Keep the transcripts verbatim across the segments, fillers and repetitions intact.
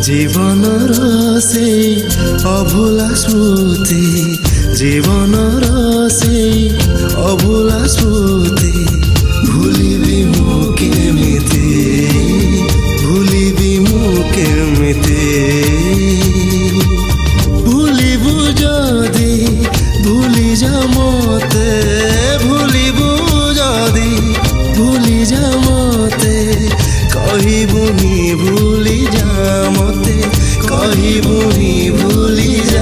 जीवनर से अभुला स्मृति जीवनर से अभुला स्मृति भूलिबी मु केमिति भूलिबी मु केमिति भूलिबु जदि भूली जा मते भूलिबु जदि भूली जा मते कहिबुनी भूली जा मते कहिबुनी भूली जा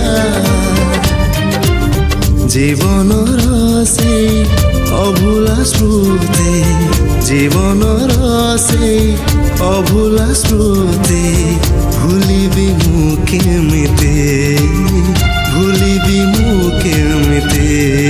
जीवनर से अभुला स्मृति जीवनर से अभुला स्मृति भूलिबी मु केमिति भूलिबी मु केमिति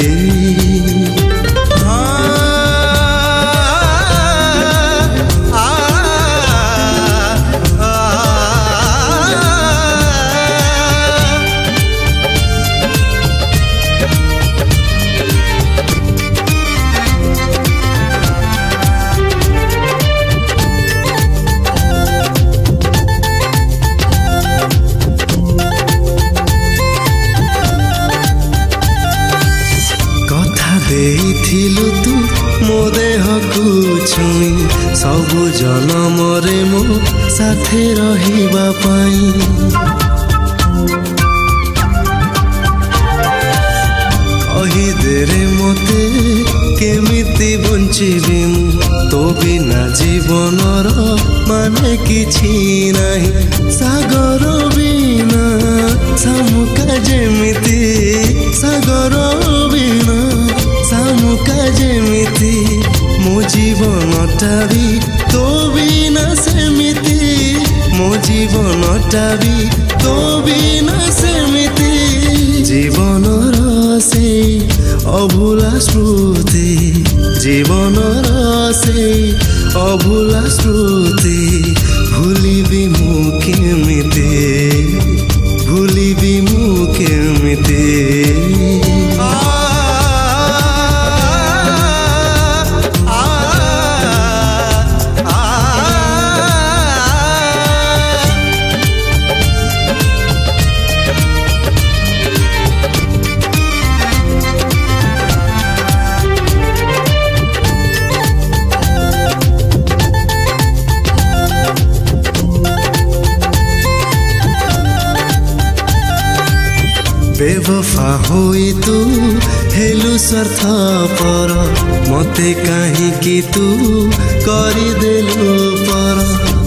देइथिलु तू मो देह को छुई सबु जनमरे मो साथे रहिबा पाई कहि दे रे मते केमिति बंचिबी तो बिना जीवनर माने किछि नाही सागर बिना सामुका जेमिति सागर बिना सामुका जेमिति मो जीवनटा भी तो बिना सेमिति मो जीवनटा भी तो बिना सेमिति जीवनर से अभुला स्मृति जीवनर से अभुला स्मृति भूलिबी मु केमिति भूलिबी मु केमिति बेवफा होई तू हेलु स्वार्थ पर मते काहे कि तू करि देलु पर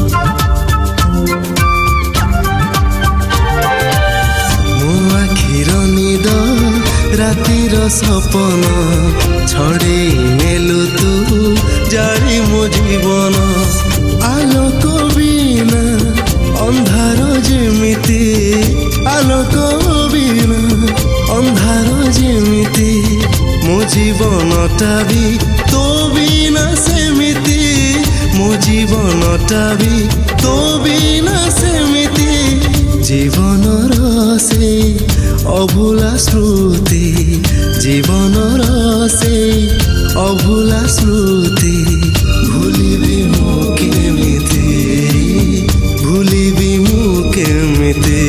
मो आखिर निद रातिर सपन छड़े नेलु तू जारी मो जीवन आलोक बिना अंधार जेमिति आलोक बिना अंधार जेमिति मो जीवनटा भी तो बिना सेमिति मो जीवनटा भी तो बिना सेमिति जीवनर से अभुला स्मृति जीवनर से अभुला स्मृति भूलिबी मु केमिति भूलिबी मु केमिति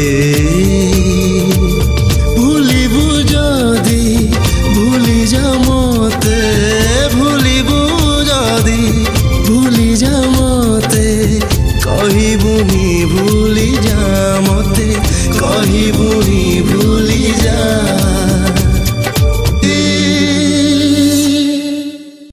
भूलिबु जदि भूली जा मते भूलिबु जदि भूली जा मते कहिबुनी भूली जा मते कहिबुनी